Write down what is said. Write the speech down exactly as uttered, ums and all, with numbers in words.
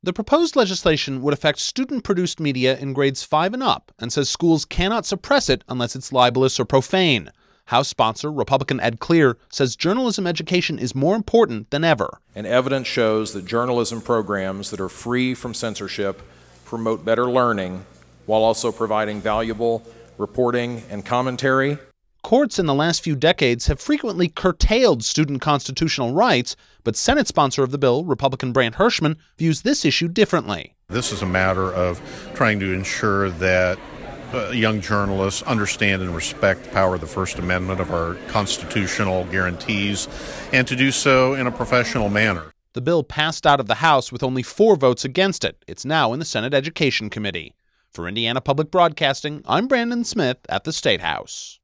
The proposed legislation would affect student-produced media in grades five and up and says schools cannot suppress it unless it's libelous or profane. House sponsor Republican Ed Clear says journalism education is more important than ever. And evidence shows that journalism programs that are free from censorship promote better learning while also providing valuable reporting and commentary. Courts in the last few decades have frequently curtailed student constitutional rights, but Senate sponsor of the bill, Republican Brant Hirschman, views this issue differently. This is a matter of trying to ensure that uh, young journalists understand and respect the power of the First Amendment of our constitutional guarantees, and to do so in a professional manner. The bill passed out of the House with only four votes against it. It's now in the Senate Education Committee. For Indiana Public Broadcasting, I'm Brandon Smith at the State House.